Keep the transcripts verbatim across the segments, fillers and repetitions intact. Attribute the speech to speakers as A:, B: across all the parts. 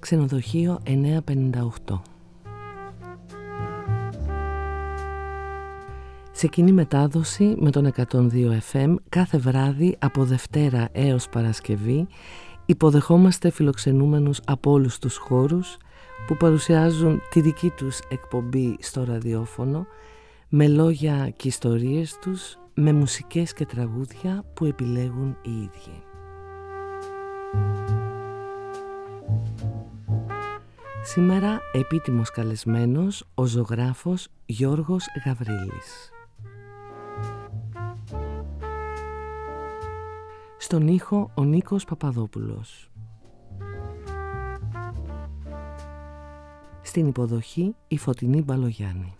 A: Ξενοδοχείο εννιακόσια πενήντα οκτώ. Σε κοινή μετάδοση με τον εκατόν δύο εφ εμ κάθε βράδυ από Δευτέρα έως Παρασκευή υποδεχόμαστε φιλοξενούμενους από όλους τους χώρους που παρουσιάζουν τη δική τους εκπομπή στο ραδιόφωνο με λόγια και ιστορίες τους, με μουσικές και τραγούδια που επιλέγουν οι ίδιοι. Σήμερα επίτιμος καλεσμένος ο ζωγράφος Γιώργος Γαβρίλης. Στον ήχο ο Νίκος Παπαδόπουλος. Στην υποδοχή η Φωτεινή Μπαλογιάννη.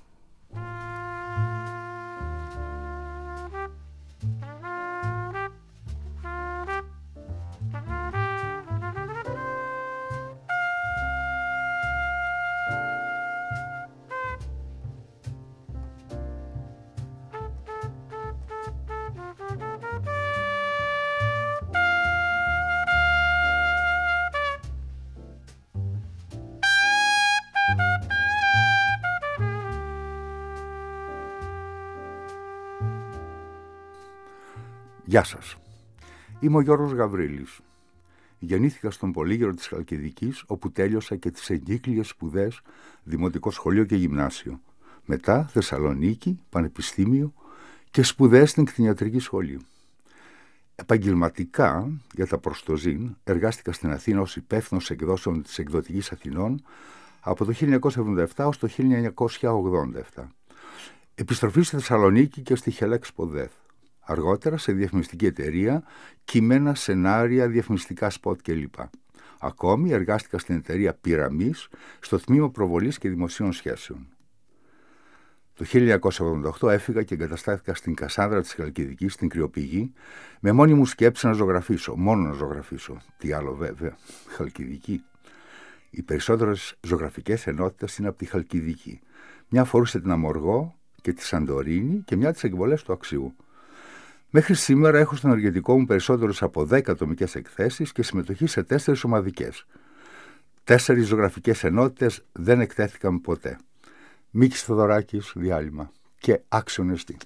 B: Γεια σας. Είμαι ο Γιώργος Γαβρίλης. Γεννήθηκα στον Πολύγερο της Χαλκιδικής, όπου τέλειωσα και τις εγκύκλιες σπουδές, δημοτικό σχολείο και γυμνάσιο. Μετά Θεσσαλονίκη, πανεπιστήμιο και σπουδές στην κτηνιατρική σχολή. Επαγγελματικά, για τα προστοζήν, εργάστηκα στην Αθήνα ως υπεύθυνος εκδόσεων της Εκδοτικής Αθηνών από το χίλια εννιακόσια εβδομήντα επτά ως το χίλια εννιακόσια ογδόντα επτά. Επιστροφή στη Θεσσαλονίκη και στη Χελέξ Ποδέθ. Αργότερα σε διαφημιστική εταιρεία, κείμενα, σενάρια, διαφημιστικά σποτ κλπ. Ακόμη εργάστηκα στην εταιρεία Πυραμής, στο τμήμα προβολής και δημοσίων σχέσεων. Το χίλια εννιακόσια εβδομήντα οκτώ έφυγα και εγκαταστάθηκα στην Κασάνδρα της Χαλκιδικής, στην Κρυοπηγή, με μόνη μου σκέψη να ζωγραφίσω. Μόνο να ζωγραφίσω. Τι άλλο βέβαια. Χαλκιδική. Οι περισσότερες ζωγραφικές ενότητες είναι από τη Χαλκιδική. Μια αφορούσε την Αμοργό και τη Σαντορίνη και μια τις εκβολές του Αξιού. Μέχρι σήμερα έχω στο ενεργητικό μου περισσότερες από δέκα ατομικές εκθέσεις και συμμετοχή σε τέσσερις ομαδικές. Τέσσερις ζωγραφικές ενότητες δεν εκτέθηκαν ποτέ. Μίκης Θοδωράκης, διάλειμμα και άξιον εστί.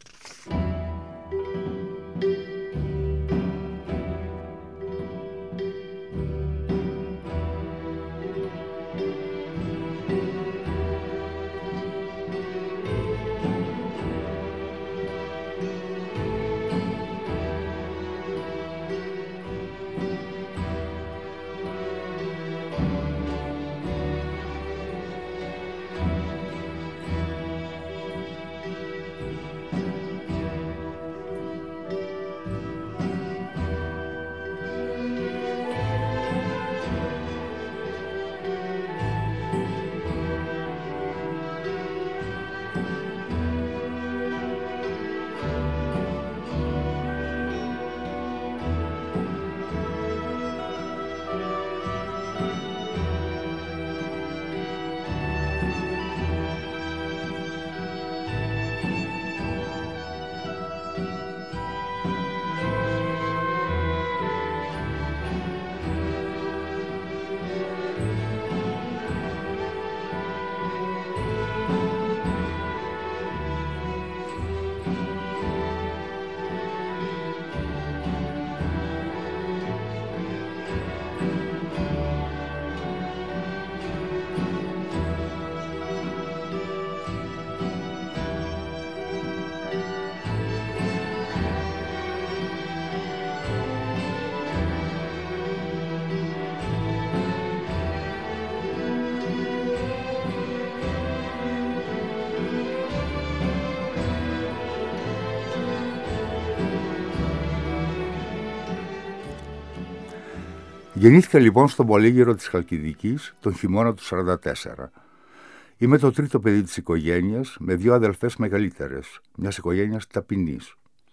B: Γεννήθηκα λοιπόν στον Πολύγερο της Χαλκιδικής τον χειμώνα του σαράντα τέσσερα. Είμαι το τρίτο παιδί της οικογένειας, με δύο αδελφές μεγαλύτερες, μιας οικογένειας ταπεινής.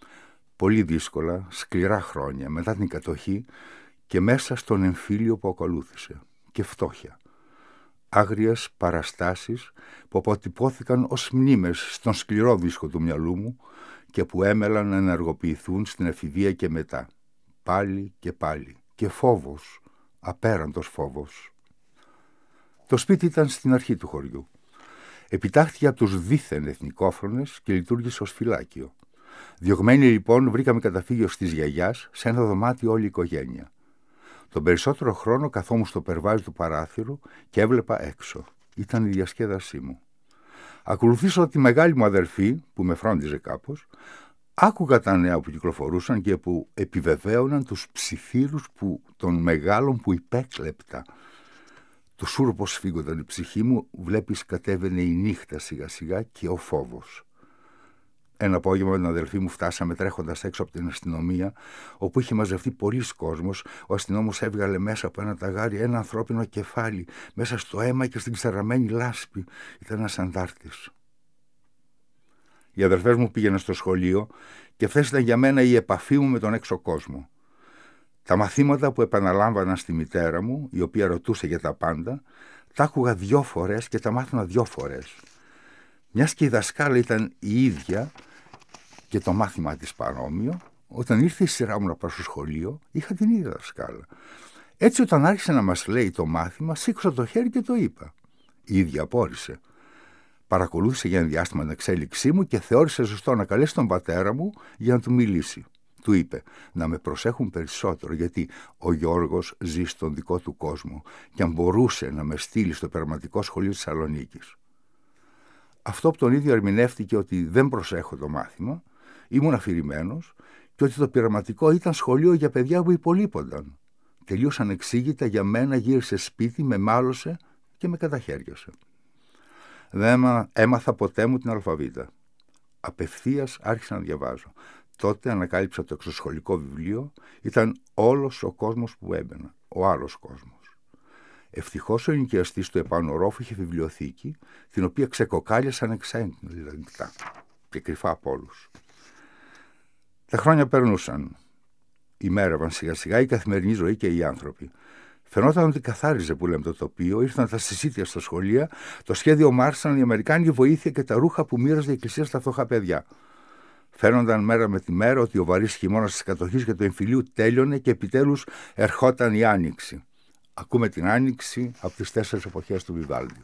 B: Πολύ δύσκολα, σκληρά χρόνια μετά την κατοχή και μέσα στον εμφύλιο που ακολούθησε. Και φτώχεια. Άγριες παραστάσεις που αποτυπώθηκαν ως μνήμες στον σκληρό δίσκο του μυαλού μου και που έμελαν να ενεργοποιηθούν στην εφηβεία και μετά. Πάλι και πάλι. Και φόβος, απέραντος φόβος. Το σπίτι ήταν στην αρχή του χωριού. Επιτάχθηκε από τους δίθεν εθνικόφρονες και λειτουργήσε ως φυλάκιο. Διωγμένοι λοιπόν βρήκαμε καταφύγιο στις γιαγιάς σε ένα δωμάτιο όλη η οικογένεια. Τον περισσότερο χρόνο καθόμουν στο περβάζι του παράθυρου και έβλεπα έξω. Ήταν η διασκέδασή μου. Ακολουθήσω τη μεγάλη μου αδερφή που με φρόντιζε κάπως. Άκουγα τα νέα που κυκλοφορούσαν και που επιβεβαίωναν τους ψιθύρους που, των μεγάλων που υπέκλεπτα. Το σούρπο σφίγγονταν η ψυχή μου, βλέπεις κατέβαινε η νύχτα σιγά σιγά και ο φόβος. Ένα απόγευμα με την αδελφή μου φτάσαμε τρέχοντας έξω από την αστυνομία, όπου είχε μαζευτεί πολλής κόσμος. Ο αστυνόμος έβγαλε μέσα από ένα ταγάρι ένα ανθρώπινο κεφάλι, μέσα στο αίμα και στην ξεραμένη λάσπη. Ήταν ένας αντάρτης. Οι αδερφές μου πήγαιναν στο σχολείο και αυτές ήταν για μένα η επαφή μου με τον έξω κόσμο. Τα μαθήματα που επαναλάμβανα στη μητέρα μου, η οποία ρωτούσε για τα πάντα, τα άκουγα δυο φορές και τα μάθαινα δυο φορές. Μιας και η δασκάλα ήταν η ίδια και το μάθημα της παρόμοιο, όταν ήρθε η σειρά μου να πάω στο σχολείο, είχα την ίδια δασκάλα. Έτσι, όταν άρχισε να μας λέει το μάθημα, σήκωσα το χέρι και το είπα. Η ίδια απόρρισε. Παρακολούθησε για ένα διάστημα την εξέλιξή μου και θεώρησε σωστό να καλέσει τον πατέρα μου για να του μιλήσει. Του είπε να με προσέχουν περισσότερο, γιατί ο Γιώργος ζει στον δικό του κόσμο και αν μπορούσε να με στείλει στο Πειραματικό Σχολείο της Θεσσαλονίκης. Αυτό από τον ίδιο ερμηνεύτηκε ότι δεν προσέχω το μάθημα, ήμουν αφηρημένος και ότι το πειραματικό ήταν σχολείο για παιδιά που υπολείπονταν. Τελείως ανεξήγητα για μένα γύρισε σπίτι, με μάλωσε και με καταχέριασε. Δεν έμαθα ποτέ μου την αλφαβήτα. Απευθείας άρχισα να διαβάζω. Τότε ανακάλυψα το εξωσχολικό βιβλίο, ήταν όλος ο κόσμος που έμπαινα, ο άλλος κόσμος. Ευτυχώς ο ενοικιαστής του επάνω ορόφου είχε βιβλιοθήκη, την οποία ξεκοκάλιασαν εξέντηλα και κρυφά από όλους. Τα χρόνια περνούσαν. Ημέρευαν σιγά σιγά η καθημερινή ζωή και οι άνθρωποι. Φαινόταν ότι καθάριζε που λέμε το τοπίο, ήρθαν τα συσίτια στα σχολεία, το σχέδιο μάρσαν η αμερικάνικη βοήθεια και τα ρούχα που μοίραζε η εκκλησία στα φτωχά παιδιά. Φαίνονταν μέρα με τη μέρα ότι ο βαρύς χειμώνας της κατοχής και του εμφυλίου τέλειωνε και επιτέλους ερχόταν η Άνοιξη. Ακούμε την Άνοιξη από τις τέσσερις εποχές του Βιβάλντι.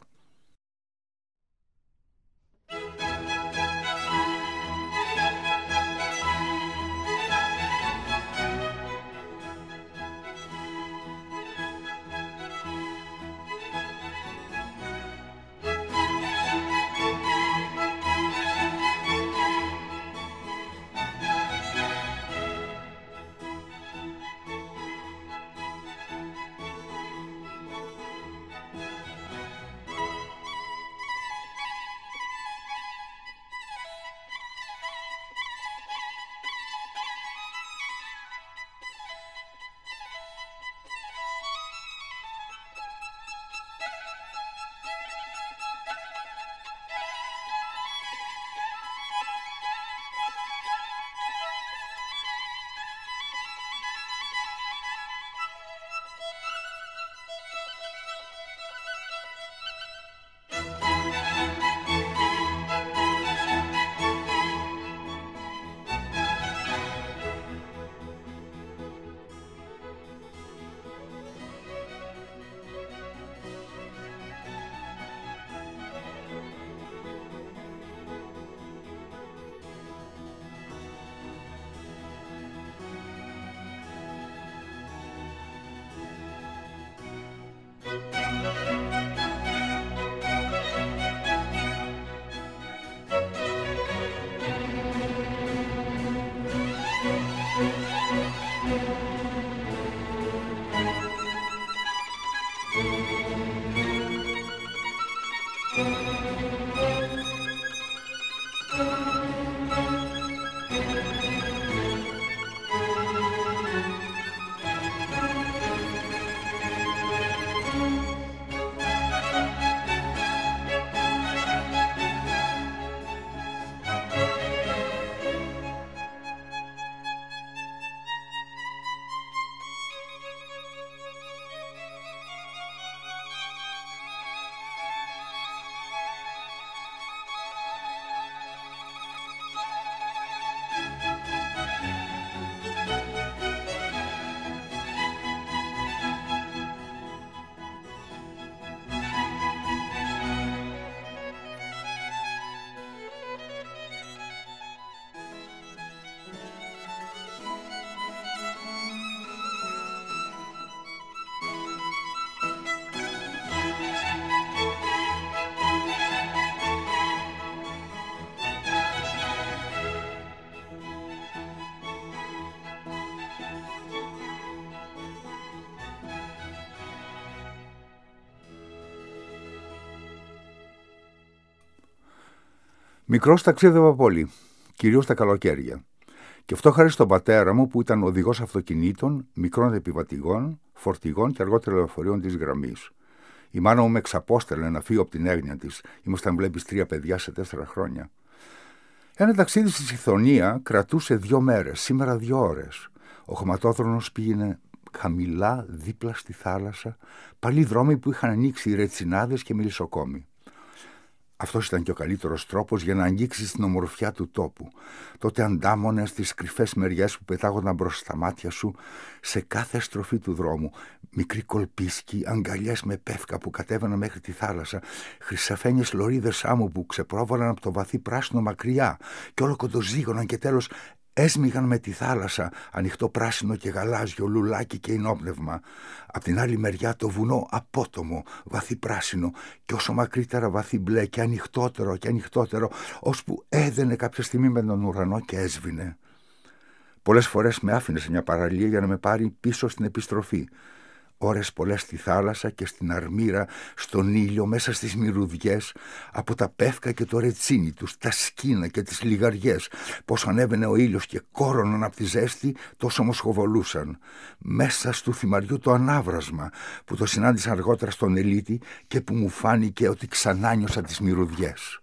B: Μικρός ταξίδευα πολύ, κυρίως τα καλοκαίρια. Και αυτό χάρη στον πατέρα μου που ήταν οδηγός αυτοκινήτων, μικρών επιβατηγών, φορτηγών και αργότερα λεωφορείων της γραμμής. Η μάνα μου με εξαπόστελε να φύγω από την έγνοια της. Ήμασταν, βλέπεις, τρία παιδιά σε τέσσερα χρόνια. Ένα ταξίδι στη Σιθωνία κρατούσε δύο μέρες, σήμερα δύο ώρες. Ο χωματόδρομος πήγαινε χαμηλά δίπλα στη θάλασσα, παλιοί δρόμοι που είχαν ανοίξει οι ρετσινάδες και μελισσοκόμοι. Αυτός ήταν και ο καλύτερος τρόπος για να αγγίξεις την ομορφιά του τόπου. Τότε αντάμωνες στις κρυφές μεριές που πετάγονταν μπρος στα μάτια σου σε κάθε στροφή του δρόμου. Μικροί κολπίσκοι, αγκαλιές με πεύκα που κατέβαιναν μέχρι τη θάλασσα, χρυσαφένιες λωρίδες άμμου που ξεπρόβαλαν από το βαθύ πράσινο μακριά και όλο κοντοζύγωναν και τέλος έσμιγαν με τη θάλασσα, ανοιχτό πράσινο και γαλάζιο, λουλάκι και ενόπνευμα. Απ' την άλλη μεριά το βουνό απότομο, βαθύ πράσινο και όσο μακρύτερα βαθύ μπλε και ανοιχτότερο και ανοιχτότερο, ώσπου έδαινε κάποια στιγμή με τον ουρανό και έσβηνε. Πολλές φορές με άφηνε σε μια παραλία για να με πάρει πίσω στην επιστροφή. Ώρες πολλές στη θάλασσα και στην αρμύρα, στον ήλιο, μέσα στις μυρωδιές, από τα πεύκα και το ρετσίνι τους, τα σκίνα και τις λιγαριές, πως ανέβαινε ο ήλιος και κόρωναν από τη ζέστη, τόσο μοσχοβολούσαν. Μέσα στου θυμαριού το ανάβρασμα, που το συνάντησα αργότερα στον Ελίτη και που μου φάνηκε ότι ξανά νιώσα τις μυρωδιές.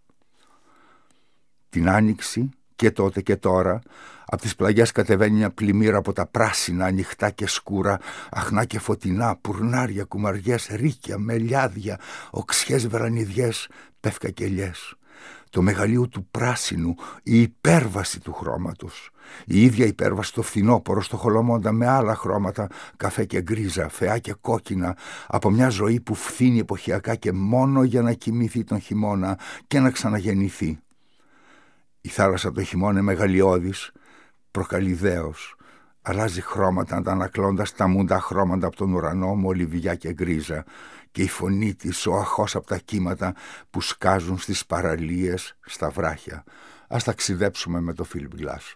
B: Την Άνοιξη, και τότε και τώρα, από τις πλαγιές κατεβαίνει μια πλημμύρα από τα πράσινα, ανοιχτά και σκούρα, αχνά και φωτεινά, πουρνάρια, κουμαριές, ρίκια, μελιάδια, οξιές βερανιδιές, πεύκα και ελιές. Το μεγαλείο του πράσινου, η υπέρβαση του χρώματος. Η ίδια υπέρβαση το φθινόπωρο στο χολομόντα με άλλα χρώματα, καφέ και γκρίζα, φαιά και κόκκινα, από μια ζωή που φθήνει εποχιακά και μόνο για να κοιμηθεί τον χειμώνα και να ξαναγεννηθεί. Η θάλασσα το χειμώνα είναι μεγαλειώδης, προκαλεί δέος, αλλάζει χρώματα αντανακλώντας τα μούντα χρώματα από τον ουρανό με ολιβιά και γκρίζα και η φωνή της ο αχώς από τα κύματα που σκάζουν στις παραλίες, στα βράχια. Ας ταξιδέψουμε με το Philip Glass.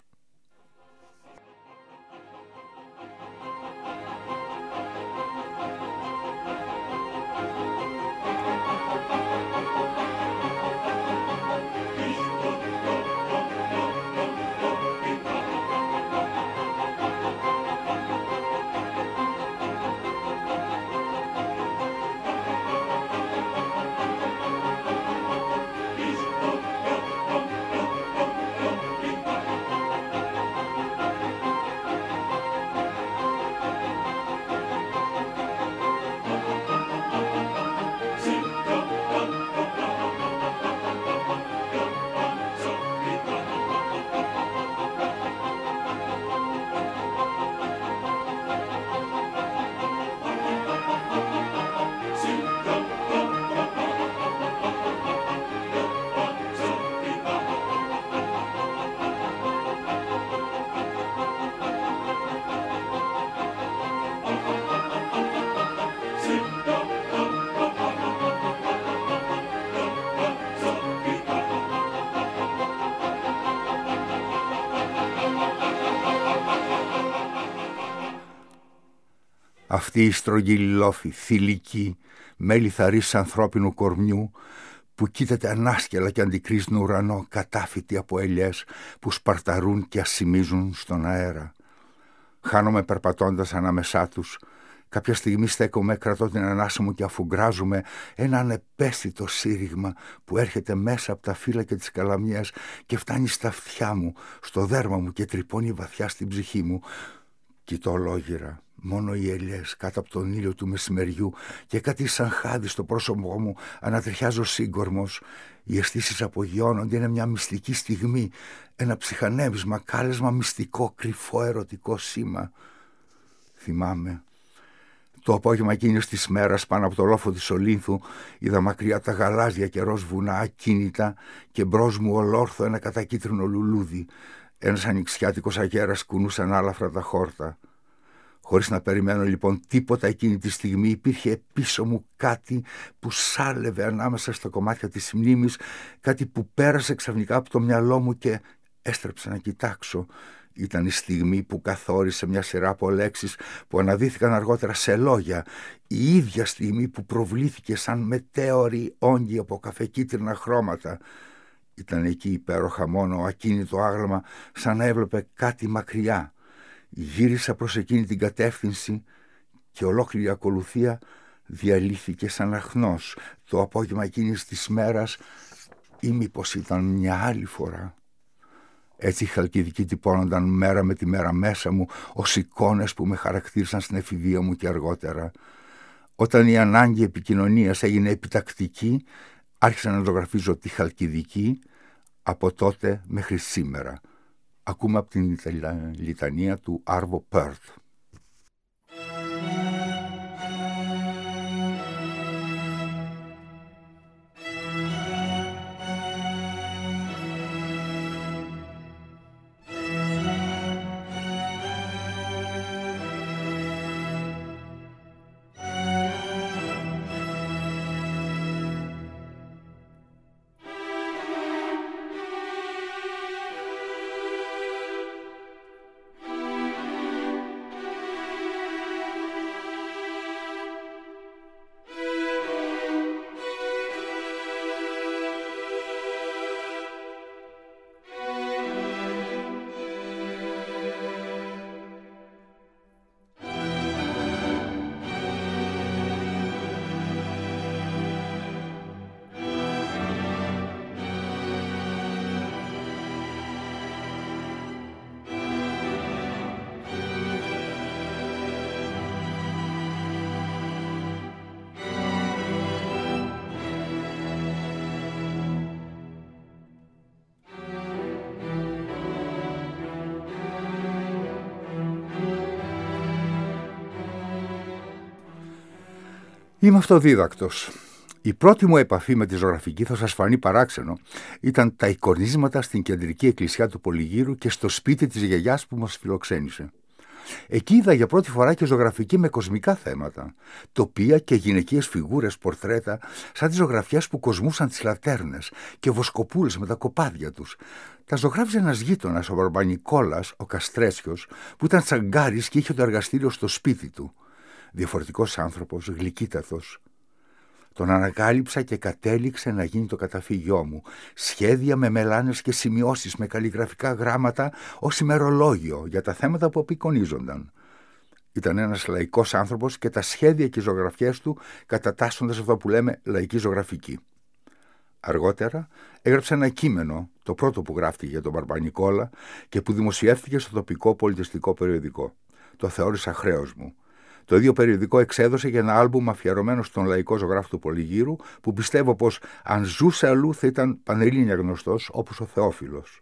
B: Αυτή η στρογγυλή λόφη, θηλυκή, με λιθαρής ανθρώπινου κορμιού, που κοίταται ανάσκελα και αντικρίζουν ουρανό, κατάφυτοι από ελιές που σπαρταρούν και ασημίζουν στον αέρα. Χάνομαι περπατώντας ανάμεσά τους. Κάποια στιγμή στέκομαι, κρατώ την ανάσα μου και αφουγκράζουμε ένα ανεπαίσθητο σύριγμα που έρχεται μέσα από τα φύλλα και τις καλαμιές και φτάνει στα αυτιά μου, στο δέρμα μου και τρυπώνει βαθιά στην ψυχή μου. Κοιτώ ολόγυρα. Μόνο οι ελιές κάτω από τον ήλιο του μεσημεριού και κάτι σαν χάδι στο πρόσωπό μου, ανατριχιάζω σύγκορμος. Οι αισθήσεις απογειώνονται, είναι μια μυστική στιγμή, ένα ψυχανέβισμα, κάλεσμα μυστικό, κρυφό, ερωτικό σήμα. Θυμάμαι το απόγευμα εκείνης της μέρας, πάνω από το λόφο της Ολύνθου, είδα μακριά τα γαλάζια και ροζ βουνά ακίνητα και μπρος μου ολόρθω ένα κατακίτρινο λουλούδι. Ένας ανοιξιάτικος αγέρας κουνούσαν άλαφρα τα χόρτα. Χωρίς να περιμένω λοιπόν τίποτα εκείνη τη στιγμή, υπήρχε πίσω μου κάτι που σάλευε ανάμεσα στα κομμάτια της μνήμης, κάτι που πέρασε ξαφνικά από το μυαλό μου και έστρεψα να κοιτάξω. Ήταν η στιγμή που καθόρισε μια σειρά από λέξεις που αναδύθηκαν αργότερα σε λόγια, η ίδια στιγμή που προβλήθηκε σαν μετέωρη όγκη από καφεκίτρινα χρώματα. Ήταν εκεί υπέροχα μόνο ακίνητο άγαλμα, σαν να έβλεπε κάτι μακριά. Γύρισα προς εκείνη την κατεύθυνση και ολόκληρη ακολουθία διαλύθηκε σαν αχνός το απόγευμα εκείνης της μέρας, ή μήπως ήταν μια άλλη φορά. Έτσι οι Χαλκιδικοί τυπώνονταν μέρα με τη μέρα μέσα μου ως εικόνες που με χαρακτήρισαν στην εφηβεία μου και αργότερα. Όταν η ανάγκη επικοινωνίας έγινε επιτακτική, άρχισα να ζωγραφίζω τη Χαλκιδική από τότε μέχρι σήμερα. Ακούμε από την λιτανία του Άρβο Πέρτ. Είμαι αυτοδίδακτος. Η πρώτη μου επαφή με τη ζωγραφική, θα σας φανεί παράξενο, ήταν τα εικονίσματα στην κεντρική εκκλησιά του Πολυγύρου και στο σπίτι της γιαγιάς που μας φιλοξένησε. Εκεί είδα για πρώτη φορά και ζωγραφική με κοσμικά θέματα, τοπία και γυναικείες φιγούρες, πορτρέτα, σαν τις ζωγραφιές που κοσμούσαν τις λατέρνες και βοσκοπούλες με τα κοπάδια τους. Τα ζωγράφιζε ένας γείτονας, ο Μπαρμπανικόλας, ο Καστρέτσιος, που ήταν τσαγκάρης και είχε το εργαστήριο στο σπίτι του. Διαφορετικός άνθρωπος, γλυκύτατος. Τον ανακάλυψα και κατέληξε να γίνει το καταφύγιό μου. Σχέδια με μελάνες και σημειώσεις με καλλιγραφικά γράμματα ως ημερολόγιο για τα θέματα που απεικονίζονταν. Ήταν ένας λαϊκός άνθρωπος και τα σχέδια και οι ζωγραφιές του κατατάσσοντας αυτό που λέμε λαϊκή ζωγραφική. Αργότερα έγραψε ένα κείμενο, το πρώτο που γράφτηκε για τον Μπαρμπανικόλα και που δημοσιεύτηκε στο τοπικό πολιτιστικό περιοδικό. Το θεώρησα χρέος μου. Το ίδιο περιοδικό εξέδωσε για ένα άλμπουμ αφιερωμένο στον λαϊκό ζωγράφο του Πολυγύρου, που πιστεύω πως αν ζούσε αλλού θα ήταν πανελλήνια γνωστός όπως ο Θεόφιλος.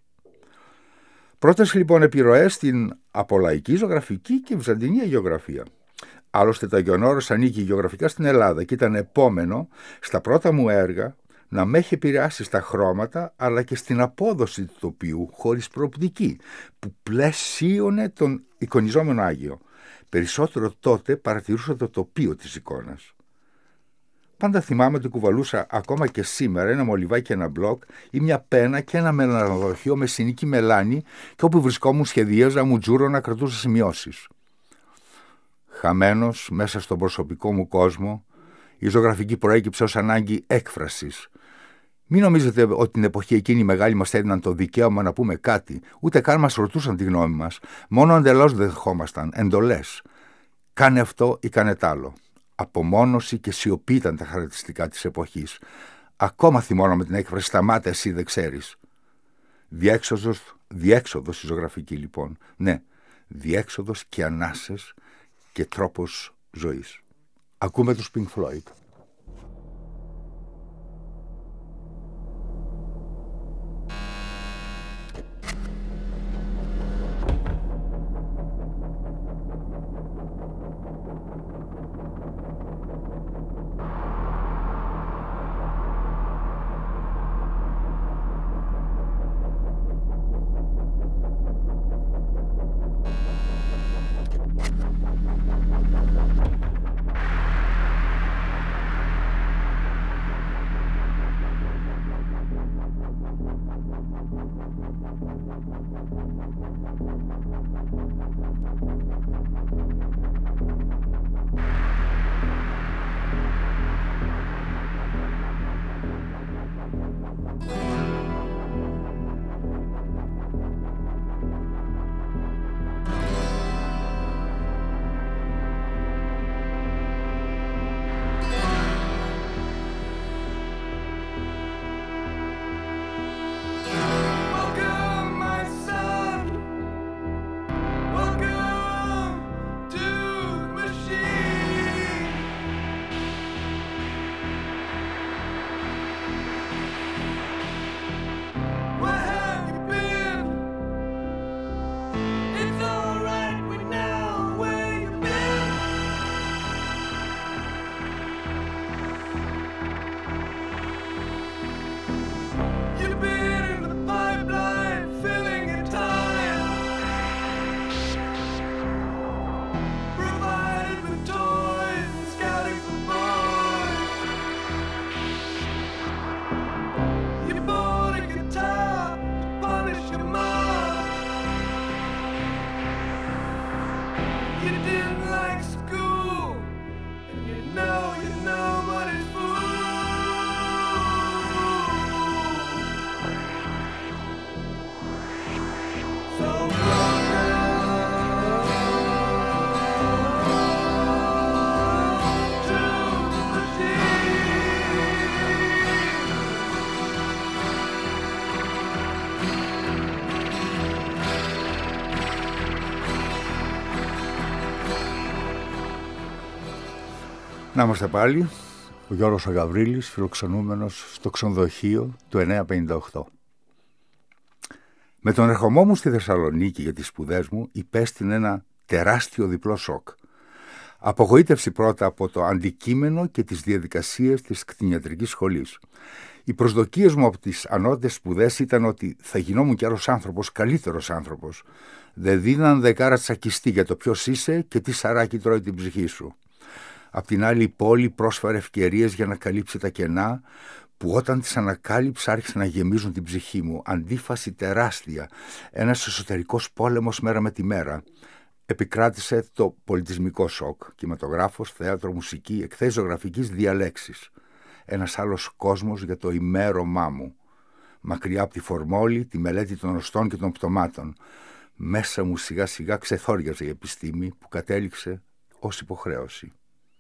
B: Πρώτες λοιπόν επιρροές στην απολαϊκή ζωγραφική και βυζαντινή αγιογραφία. Άλλωστε το Αγιον Όρος ανήκει γεωγραφικά στην Ελλάδα και ήταν επόμενο στα πρώτα μου έργα να με έχει επηρεάσει στα χρώματα αλλά και στην απόδοση του τοπίου χωρίς προοπτική, που πλαισίωνε τον εικονιζόμενο Άγιο. Περισσότερο τότε παρατηρούσα το τοπίο της εικόνας. Πάντα θυμάμαι ότι κουβαλούσα ακόμα και σήμερα ένα μολυβάκι και ένα μπλοκ ή μια πένα και ένα μελανοδοχείο με συνική μελάνη και όπου βρισκόμουν σχεδίαζα, μου τζούρωνα, κρατούσα σημειώσεις. Χαμένος μέσα στον προσωπικό μου κόσμο, η ζωγραφική προέκυψε ως ανάγκη έκφρασης. Μην νομίζετε ότι την εποχή εκείνη οι μεγάλοι μας έδιναν το δικαίωμα να πούμε κάτι, ούτε καν μας ρωτούσαν τη γνώμη μας, μόνο εντελώς δεν δεχόμασταν, εντολές. Κάνε αυτό ή κάνε τ' άλλο. Απομόνωση και σιωπή ήταν τα χαρακτηριστικά της εποχής. Ακόμα θυμώναμε την έκφραση «σταμάτα, εσύ δεν ξέρεις». Διέξοδος, διέξοδος η ζωγραφική λοιπόν. Ναι, διέξοδος και ανάσες και τρόπος ζωής. Ακούμε τους Pink Floyd. Να είμαστε πάλι, ο Γιώργος ο Γαβρίλης, φιλοξενούμενος στο ξενοδοχείο του εννιακόσια πενήντα οκτώ. Με τον ερχομό μου στη Θεσσαλονίκη για τις σπουδές μου υπέστην ένα τεράστιο διπλό σοκ. Απογοήτευση πρώτα από το αντικείμενο και τις διαδικασίες της κτηνιατρικής σχολής. Οι προσδοκίες μου από τις ανώτατες σπουδές ήταν ότι θα γινόμουν κι άλλος άνθρωπος, καλύτερος άνθρωπος. Δεν δίναν δεκάρα τσακιστή για το ποιος είσαι και τι σαράκι τρώει την ψυχή σου. Απ' την άλλη η πόλη πρόσφερε ευκαιρίες για να καλύψει τα κενά που όταν τις ανακάλυψα άρχισαν να γεμίζουν την ψυχή μου. Αντίφαση τεράστια, ένας εσωτερικός πόλεμος μέρα με τη μέρα. Επικράτησε το πολιτισμικό σοκ, κινηματογράφος, θέατρο, μουσική, εκθέσεις ζωγραφικής, διαλέξεις. Ένας άλλος κόσμος για το ημέρωμά μου. Μακριά από τη φορμόλη, τη μελέτη των οστών και των πτωμάτων. Μέσα μου σιγά σιγά ξεθόριαζε η επιστήμη που κατέληξε ως υποχρέωση.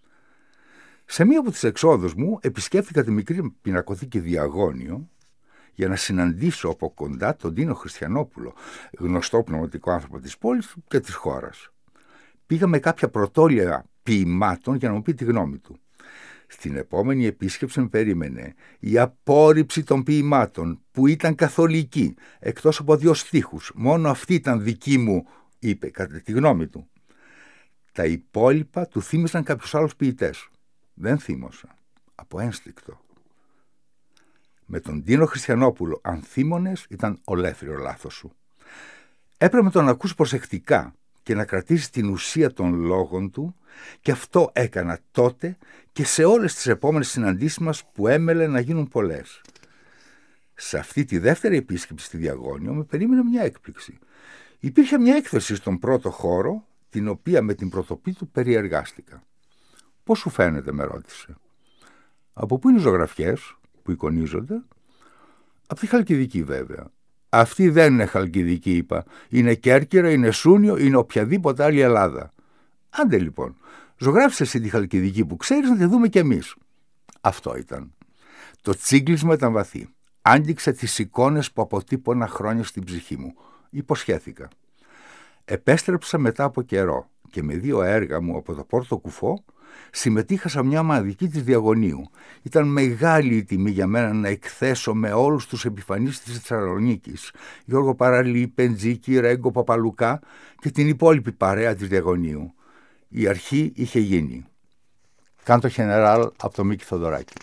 B: Σε μία από τις εξόδους μου επισκέφθηκα τη μικρή πινακοθήκη Διαγώνιο για να συναντήσω από κοντά τον Τίνο Χριστιανόπουλο, γνωστό πνευματικό άνθρωπο της πόλης και της χώρας. Πήγα με κάποια πρωτόλια ποιημάτων για να μου πει τη γνώμη του. Στην επόμενη επίσκεψη με περίμενε η απόρριψη των ποιημάτων που ήταν καθολική, εκτός από δύο στίχους. Μόνο αυτή ήταν δική μου, είπε κατά τη γνώμη του. Τα υπόλοιπα του θύμισαν κάποιους άλλους ποιητές. Δεν θύμωσα, από ένστικτο. Με τον Τίνο Χριστιανόπουλο, αν θύμωνες, ήταν ολέθριο λάθος σου. Έπρεπε να τον ακούσει προσεκτικά και να κρατήσει την ουσία των λόγων του, και αυτό έκανα τότε και σε όλες τις επόμενες συναντήσεις μας που έμελε να γίνουν πολλές. Σε αυτή τη δεύτερη επίσκεψη στη Διαγώνιο με περίμενε μια έκπληξη. Υπήρχε μια έκθεση στον πρώτο χώρο, την οποία με την πρωτοπή του περιεργάστηκα. «Πώς σου φαίνεται?» με ρώτησε. «Από πού είναι οι ζωγραφιές που εικονίζονται?» «Από τη Χαλκιδική βέβαια». «Αυτή δεν είναι Χαλκιδική», είπα. «Είναι Κέρκυρα, είναι Σούνιο, είναι οποιαδήποτε άλλη Ελλάδα». «Άντε λοιπόν, ζωγράφισε εσύ τη Χαλκιδική που ξέρεις να τη δούμε κι εμείς». Αυτό ήταν. Το τσίγκλισμα ήταν βαθύ. Άγγιξε τις εικόνες που αποτύπωνα χρόνια στην ψυχή μου. Υποσχέθηκα. Επέστρεψα μετά από καιρό και με δύο έργα μου από το Πόρτο Κουφό συμμετείχα σε μια ομαδική της Διαγωνίου. Ήταν μεγάλη η τιμή για μένα να εκθέσω με όλους τους επιφανείς της Θεσσαλονίκης, Γιώργο Παραλή, Πεντζίκη, Ρέγκο, Παπαλουκά και την υπόλοιπη παρέα της Διαγωνίου. Η αρχή είχε γίνει. Κάντο Γενεράλ από το Μίκη Θοδωράκη.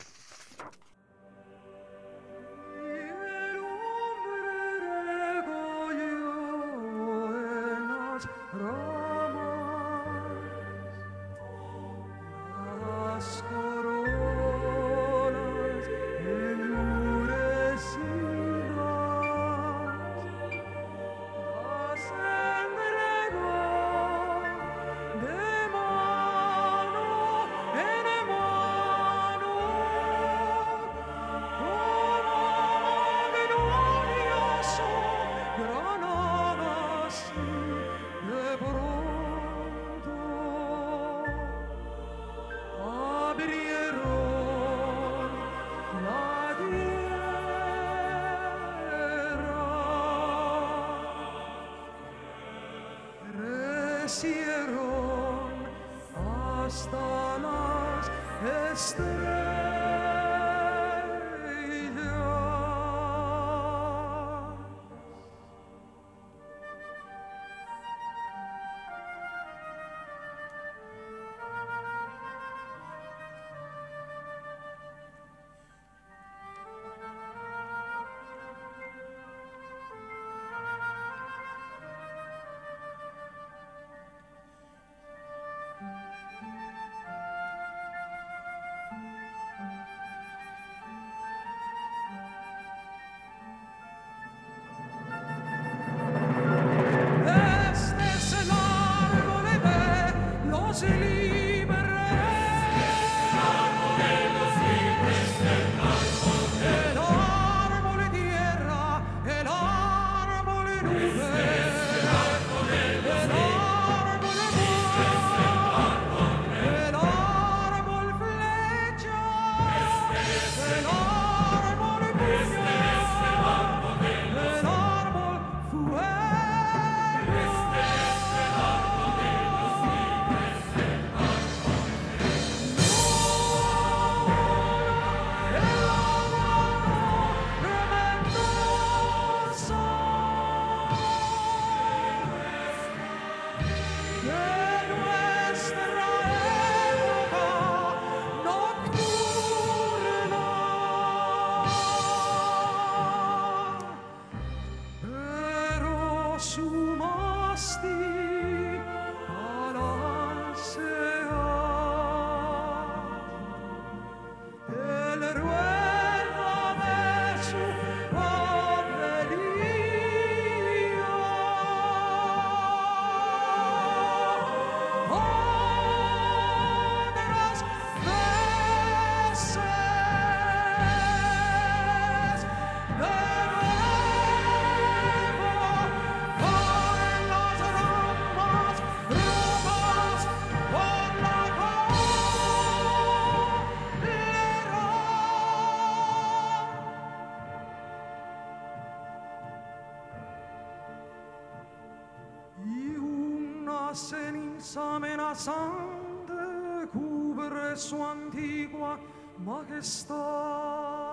C: ceniza amenazante cubre su antigua majestad.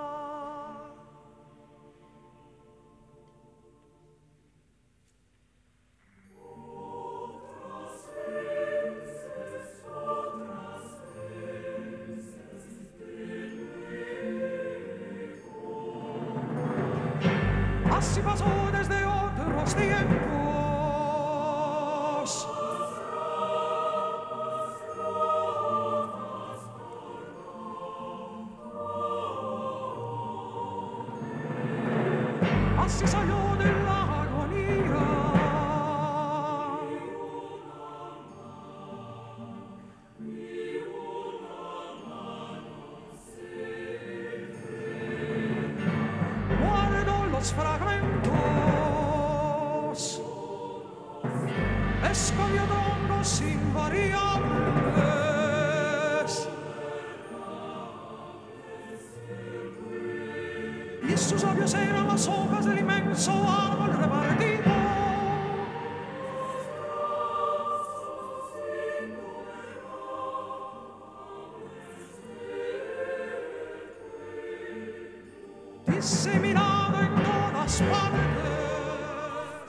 C: Así pasó desde otros tiempos. Así salió de la agonía. Guardo los fragmentos, escogió troncos invariables y sus labios eran las hojas del inmenso árbol repartido. Diseminado en todas partes.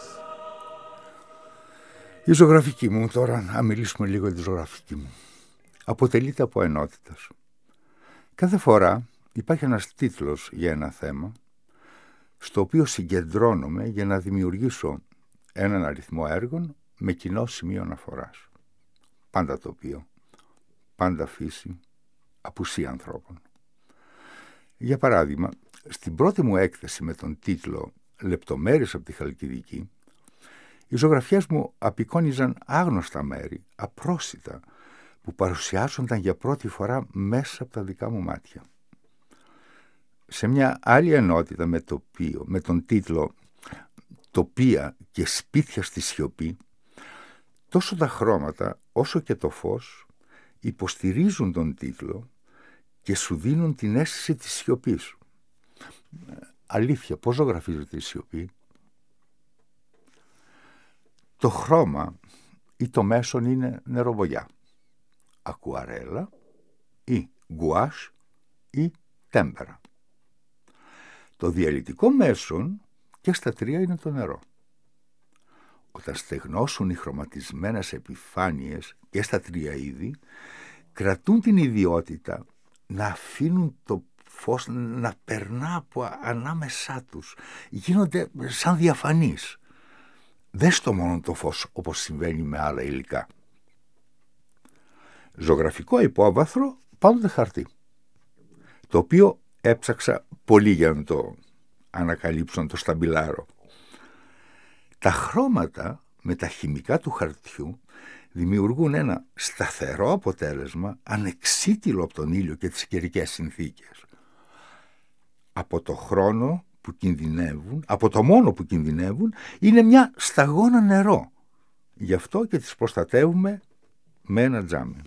B: Η ζωγραφική μου τώρα, να μιλήσουμε λίγο για τη ζωγραφική μου, αποτελείται από ενότητες. Κάθε φορά υπάρχει ένας τίτλος για ένα θέμα, στο οποίο συγκεντρώνομαι για να δημιουργήσω έναν αριθμό έργων με κοινό σημείο αναφοράς. Πάντα τοπίο, πάντα φύση, απουσία ανθρώπων. Για παράδειγμα, στην πρώτη μου έκθεση με τον τίτλο «Λεπτομέρειες από τη Χαλκιδική», οι ζωγραφιές μου απεικόνιζαν άγνωστα μέρη, απρόσιτα, που παρουσιάζονταν για πρώτη φορά μέσα από τα δικά μου μάτια. Σε μια άλλη ενότητα με τοπίο, με τον τίτλο «Τοπία και σπίτια στη σιωπή», τόσο τα χρώματα όσο και το φως υποστηρίζουν τον τίτλο και σου δίνουν την αίσθηση της σιωπής. Αλήθεια, πώς ζωγραφίζεται η σιωπή? Το χρώμα ή το μέσον είναι νεροβογιά, ακουαρέλα ή γκουάσ ή τέμπερα. Το διαλυτικό μέσον και στα τρία είναι το νερό. Όταν στεγνώσουν οι χρωματισμένες επιφάνειες και στα τρία είδη, κρατούν την ιδιότητα να αφήνουν το φως να περνά από ανάμεσά τους. Γίνονται σαν διαφανείς. Δεν στο μόνο το φως όπως συμβαίνει με άλλα υλικά. Ζωγραφικό υπόβαθρο, πάντοτε χαρτί, το οποίο έψαξα πολύ για να το ανακαλύψω, να το σταμπιλάρω. Τα χρώματα με τα χημικά του χαρτιού δημιουργούν ένα σταθερό αποτέλεσμα, ανεξίτηλο από τον ήλιο και τις καιρικές συνθήκες. Από το χρόνο που κινδυνεύουν, από το μόνο που κινδυνεύουν, είναι μια σταγόνα νερό. Γι' αυτό και τις προστατεύουμε με ένα τζάμι.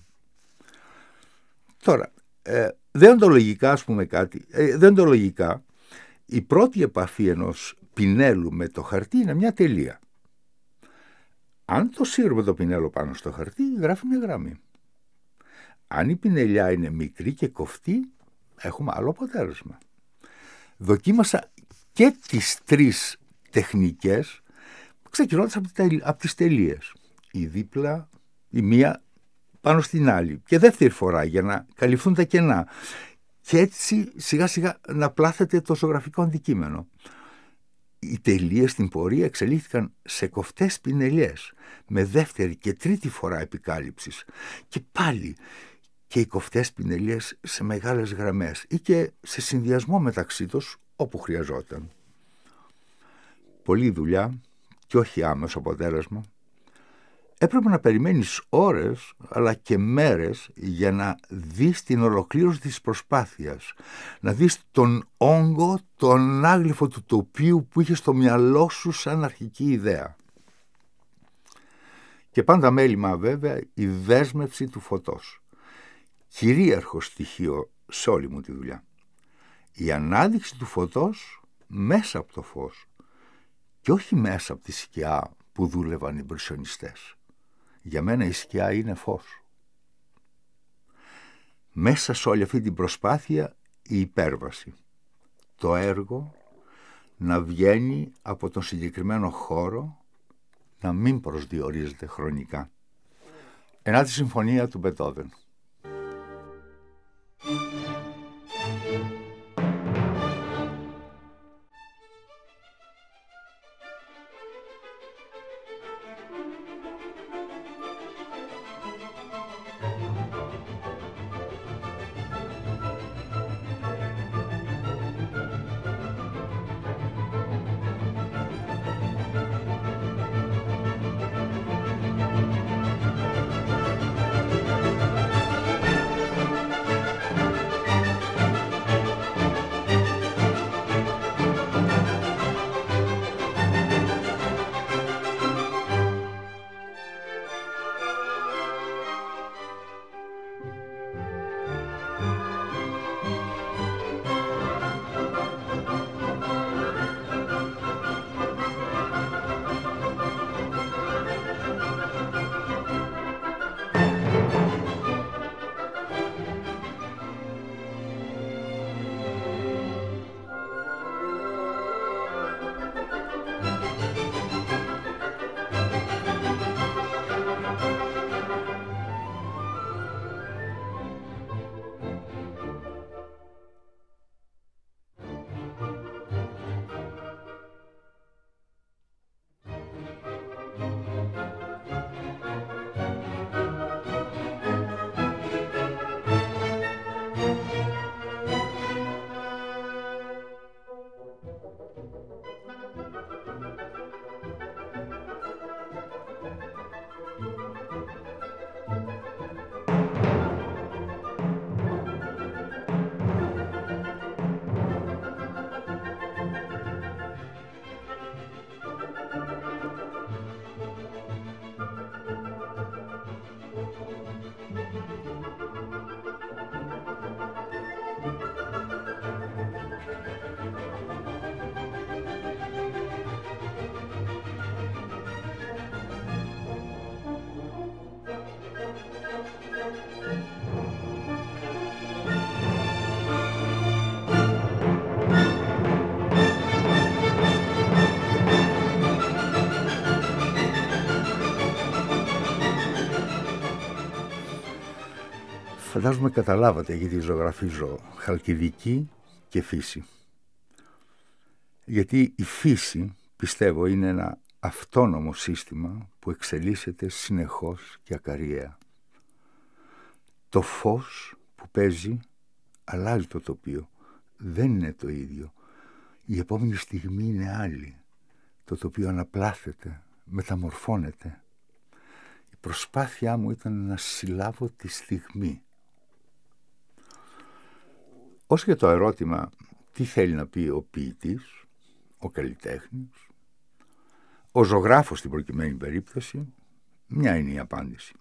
B: Τώρα, ε, δεοντολογικά, ας πούμε κάτι, ε, δεοντολογικά, η πρώτη επαφή ενός πινέλου με το χαρτί είναι μια τελεία. Αν το σύρουμε το πινέλο πάνω στο χαρτί, γράφει μια γραμμή. Αν η πινελιά είναι μικρή και κοφτή, έχουμε άλλο αποτέλεσμα. Δοκίμασα και τις τρεις τεχνικές, ξεκινώντας από τις τελείες. Η δίπλα, η μία πάνω στην άλλη και δεύτερη φορά για να καλυφθούν τα κενά. Και έτσι σιγά σιγά να πλάθεται το ζωγραφικό αντικείμενο. Οι τελείες στην πορεία εξελίχθηκαν σε κοφτές πινελιές με δεύτερη και τρίτη φορά επικάλυψης και πάλι και οι κοφτές πινελιές σε μεγάλες γραμμές ή και σε συνδυασμό μεταξύ τους όπου χρειαζόταν. Πολλή δουλειά και όχι άμεσο αποτέλεσμα. Έπρεπε να περιμένεις ώρες αλλά και μέρες για να δεις την ολοκλήρωση της προσπάθειας, να δεις τον όγκο, τον άγλυφο του τοπίου που είχε στο μυαλό σου σαν αρχική ιδέα. Και πάντα μέλημα βέβαια η δέσμευση του φωτός, κυρίαρχο στοιχείο σε όλη μου τη δουλειά. Η ανάδειξη του φωτός μέσα από το φως και όχι μέσα από τη σκιά που δούλευαν οι ιμπρεσιονιστές. Για μένα η σκιά είναι φως. Μέσα σε όλη αυτή την προσπάθεια η υπέρβαση. Το έργο να βγαίνει από τον συγκεκριμένο χώρο, να μην προσδιορίζεται χρονικά. Ενάτη συμφωνία του Μπετόβεν. Φαντάζομαι καταλάβατε γιατί ζωγραφίζω Χαλκιδική και φύση. Γιατί η φύση, πιστεύω, είναι ένα αυτόνομο σύστημα που εξελίσσεται συνεχώς και ακαριαία. Το φως που παίζει αλλάζει το τοπίο. Δεν είναι το ίδιο. Η επόμενη στιγμή είναι άλλη. Το τοπίο αναπλάθεται, μεταμορφώνεται. Η προσπάθειά μου ήταν να συλλάβω τη στιγμή. Όσο για το ερώτημα τι θέλει να πει ο ποιητής, ο καλλιτέχνης, ο ζωγράφος στην προκειμένη περίπτωση, μια είναι η απάντηση.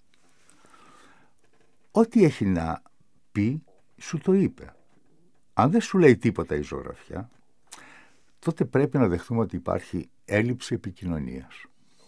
B: Ό,τι έχει να πει σου το είπε. Αν δεν σου λέει τίποτα η ζωγραφιά, τότε πρέπει να δεχτούμε ότι υπάρχει έλλειψη επικοινωνίας.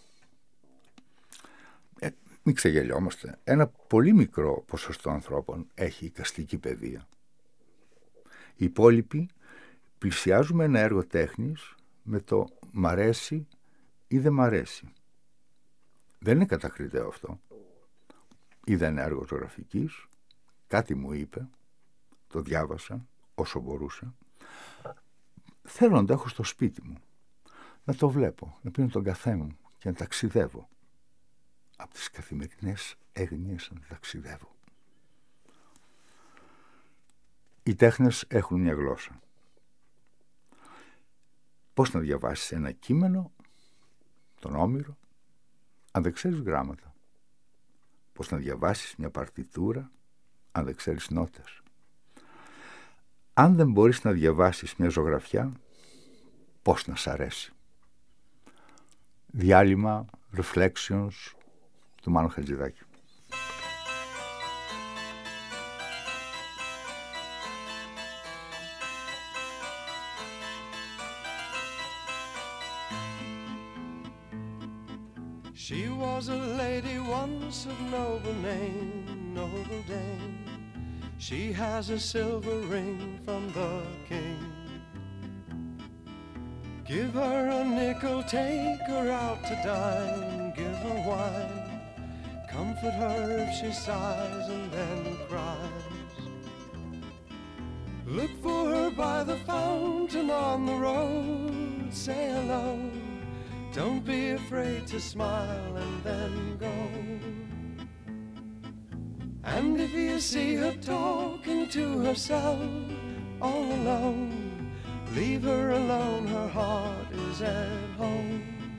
B: Ε, μην ξεγελιόμαστε. Ένα πολύ μικρό ποσοστό ανθρώπων έχει εικαστική παιδεία. Οι υπόλοιποι πλησιάζουμε ένα έργο τέχνης με το μ' αρέσει ή δεν μ' αρέσει. Δεν είναι κατακριτέο αυτό. Είδα ένα έργο ζωγραφικής, κάτι μου είπε, το διάβασα όσο μπορούσα. Θέλω να το έχω στο σπίτι μου, να το βλέπω, να πίνω τον καφέ μου και να ταξιδεύω. Από τις καθημερινές έγνοιες να ταξιδεύω. Οι τέχνες έχουν μια γλώσσα. Πώς να διαβάσεις ένα κείμενο, τον Όμηρο, αν δεν ξέρεις γράμματα. Πώς να διαβάσεις μια παρτιτούρα, αν δεν ξέρεις νότες. Αν δεν μπορείς να διαβάσεις μια ζωγραφιά, πώς να σ' αρέσει. Διάλειμμα, reflections του Μάνου Χατζηδάκη.
D: She was a lady once of noble name, noble dame. She has a silver ring from the king. Give her a nickel, take her out to dine, give her wine, comfort her if she sighs and then cries. Look for her by the fountain on the road, say hello, don't be afraid to smile and then go. And if you see her talking to herself all alone, leave her alone, her heart is at home.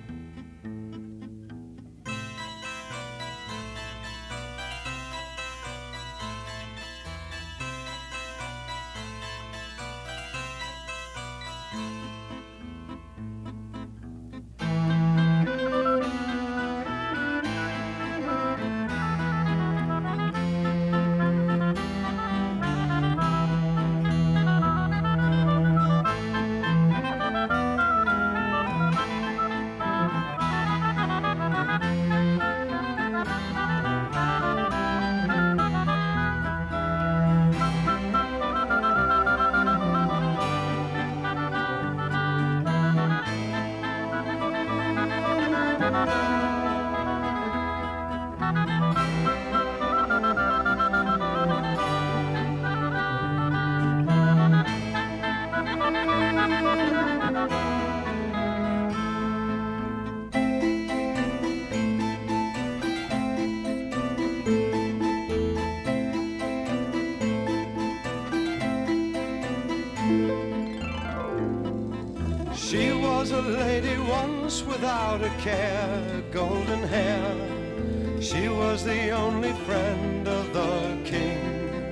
D: She was a lady once without a care, golden hair. She was the only friend of the king.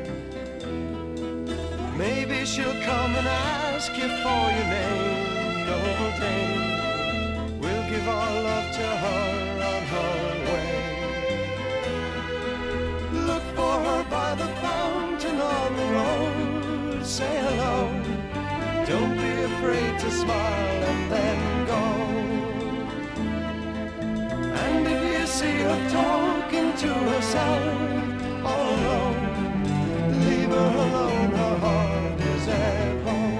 D: Maybe she'll come and ask you for your name, noble dame. We'll give our love to her on her way. Look for her by the fountain on the road, say hello, don't be afraid to smile and then go. And if you see her talking to herself all alone, leave her alone, her heart is at home.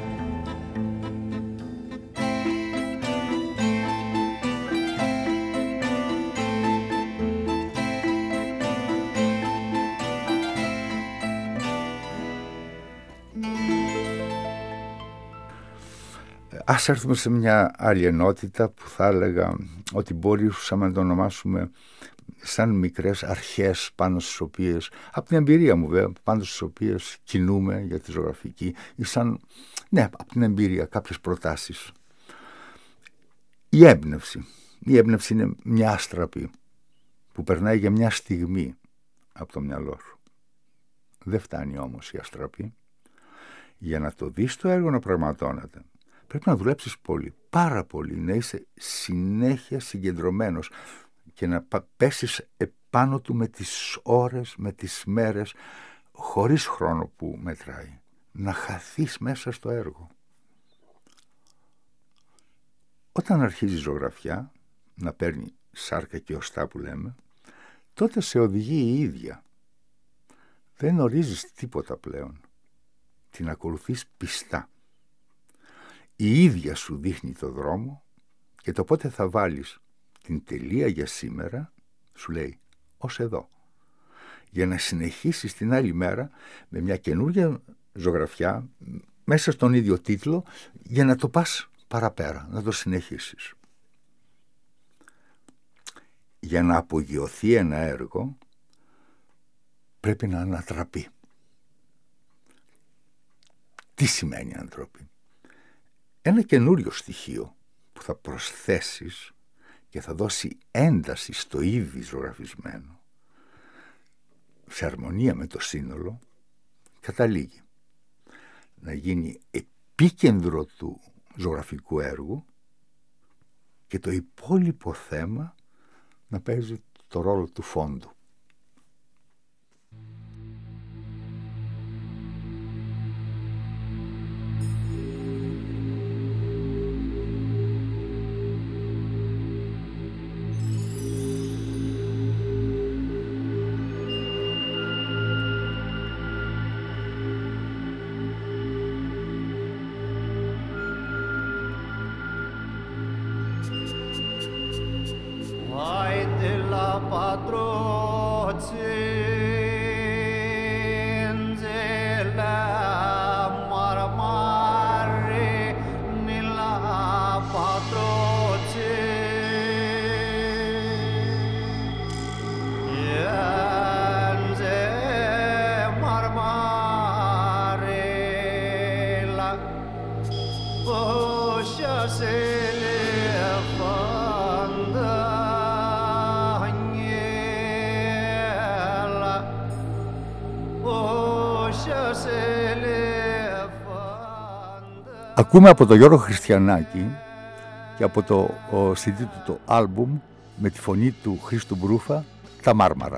B: Ας έρθουμε σε μια άλλη ενότητα που θα έλεγα ότι μπορούσαμε να το ονομάσουμε σαν μικρές αρχές πάνω στις οποίες, από την εμπειρία μου βέβαια, πάνω στις οποίες κινούμε για τη ζωγραφική, ή σαν, ναι, από την εμπειρία κάποιες προτάσεις. Η έμπνευση. Η έμπνευση είναι μια άστραπη που περνάει για μια στιγμή από το μυαλό σου. Δεν φτάνει όμως η αστραπή. Για να το δεις το έργο να πραγματώνεται, πρέπει να δουλέψεις πολύ, πάρα πολύ, να είσαι συνέχεια συγκεντρωμένος και να πέσεις επάνω του με τις ώρες, με τις μέρες, χωρίς χρόνο που μετράει. Να χαθείς μέσα στο έργο. Όταν αρχίζει η ζωγραφιά να παίρνει σάρκα και οστά που λέμε, τότε σε οδηγεί η ίδια. Δεν ορίζεις τίποτα πλέον. Την ακολουθείς πιστά. Η ίδια σου δείχνει το δρόμο και το πότε θα βάλεις την τελεία για σήμερα, σου λέει ως εδώ, για να συνεχίσεις την άλλη μέρα με μια καινούργια ζωγραφιά μέσα στον ίδιο τίτλο, για να το πας παραπέρα, να το συνεχίσεις. Για να απογειωθεί ένα έργο πρέπει να ανατραπεί. Τι σημαίνει ανατροπή? Ένα καινούριο στοιχείο που θα προσθέσεις και θα δώσει ένταση στο ήδη ζωγραφισμένο, σε αρμονία με το σύνολο, καταλήγει να γίνει επίκεντρο του ζωγραφικού έργου και το υπόλοιπο θέμα να παίζει το ρόλο του φόντου. Ακούμε από τον Γιώργο Χριστιανάκη και από το σι ντι του το άλμπουμ με τη φωνή του Χρήστου Μπρούφα, τα Μάρμαρα.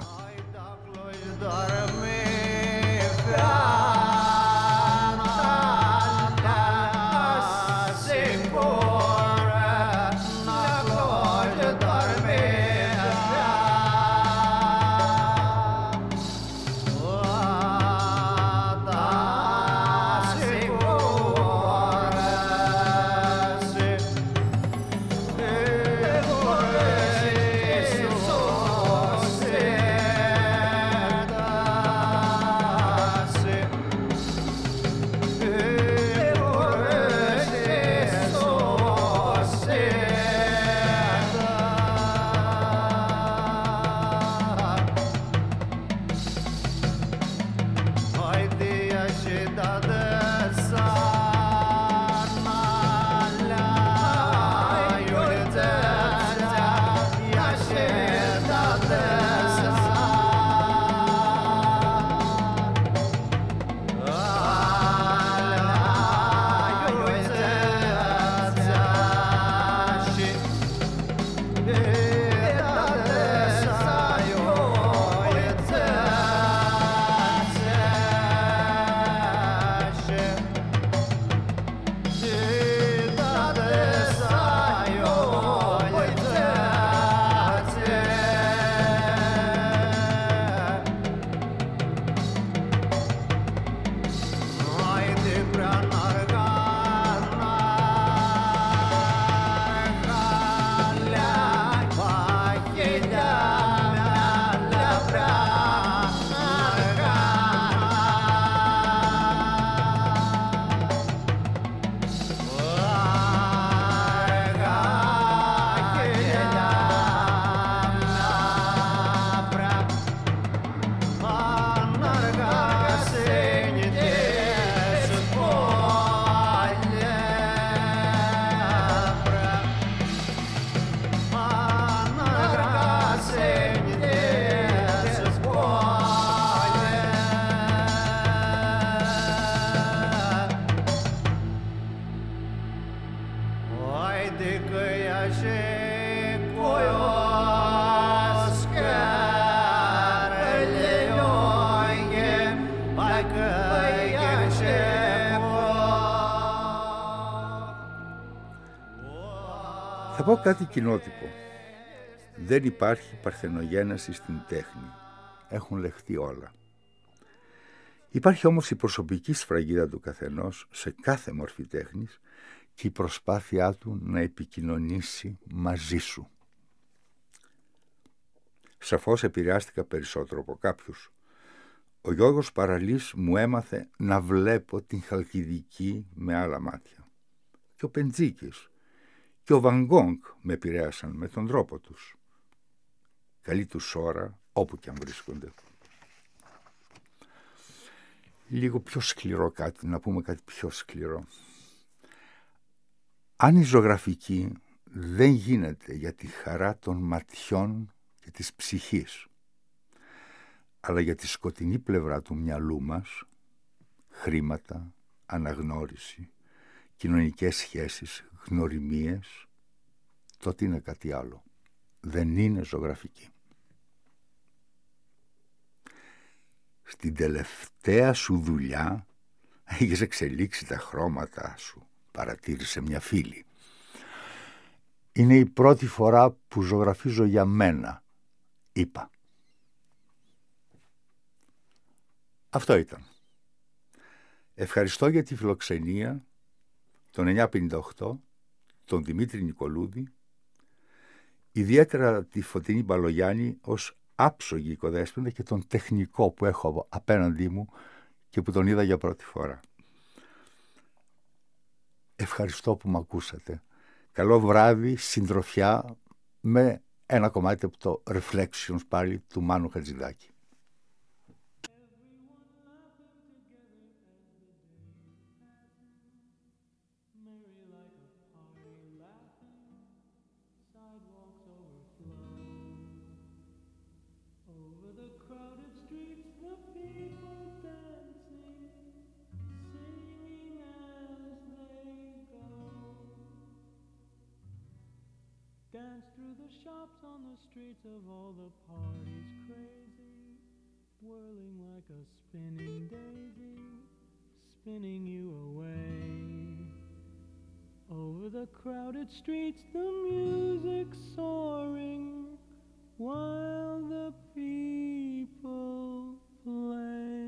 B: Θα πω κάτι κοινότυπο. Δεν υπάρχει παρθενογένεση στην τέχνη. Έχουν λεχθεί όλα. Υπάρχει όμως η προσωπική σφραγίδα του καθενός σε κάθε μορφή τέχνης και η προσπάθειά του να επικοινωνήσει μαζί σου. Σαφώς επηρεάστηκα περισσότερο από κάποιους. Ο Γιώργος Παραλής μου έμαθε να βλέπω την Χαλκιδική με άλλα μάτια. Και ο Πεντζίκης και ο Βαν Γκόγκ με επηρέασαν με τον τρόπο τους. Καλή τους ώρα όπου και αν βρίσκονται. Λίγο πιο σκληρό κάτι, να πούμε κάτι πιο σκληρό. Αν η ζωγραφική δεν γίνεται για τη χαρά των ματιών και της ψυχής, αλλά για τη σκοτεινή πλευρά του μυαλού μας, χρήματα, αναγνώριση, κοινωνικές σχέσεις, γνωριμίες, τότε είναι κάτι άλλο. Δεν είναι ζωγραφική. Στην τελευταία σου δουλειά έχεις εξελίξει τα χρώματα σου, παρατήρησε μια φίλη. Είναι η πρώτη φορά που ζωγραφίζω για μένα, είπα. Αυτό ήταν. Ευχαριστώ για τη φιλοξενία τον εννιακόσια πενήντα οκτώ, τον Δημήτρη Νικολούδη. ιδιαίτερα τη Φωτεινή Μπαλογιάννη ως άψογη οικοδέσποινα και τον τεχνικό που έχω απέναντί μου και που τον είδα για πρώτη φορά. Ευχαριστώ που με ακούσατε. Καλό βράδυ, συντροφιά με ένα κομμάτι από το Reflections πάλι του Μάνου Χατζηδάκη.
E: Dance through the shops on the streets of all the parties crazy, whirling like a spinning daisy, spinning you away. Over the crowded streets, the music soaring, while the people play.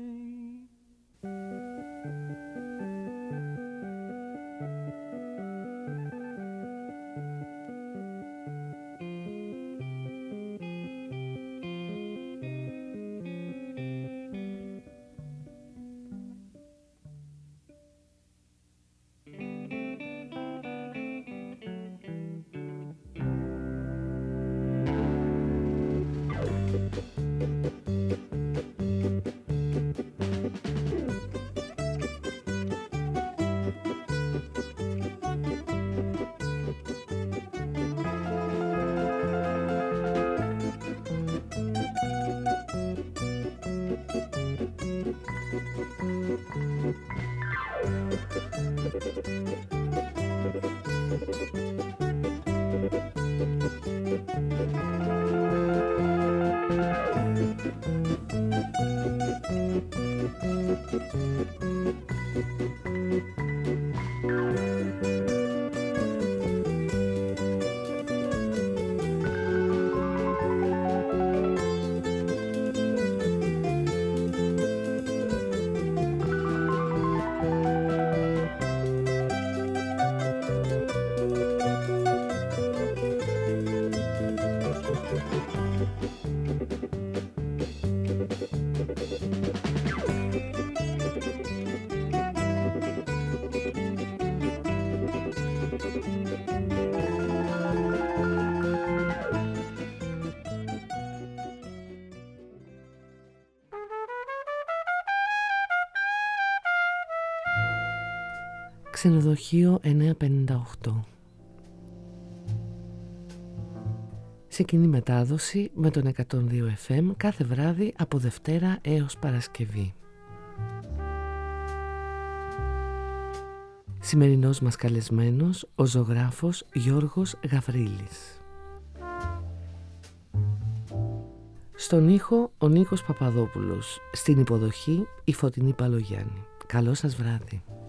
A: Ξενοδοχείο εννιακόσια πενήντα οκτώ. Σε κοινή μετάδοση με τον εκατόν δύο εφ εμ κάθε βράδυ από Δευτέρα έως Παρασκευή. Σημερινός μας καλεσμένος ο ζωγράφος Γιώργος Γαβρίλης. Στον ήχο ο Νίκος Παπαδόπουλος. Στην υποδοχή η Φωτεινή Μπαλογιάννη. Καλό σας βράδυ.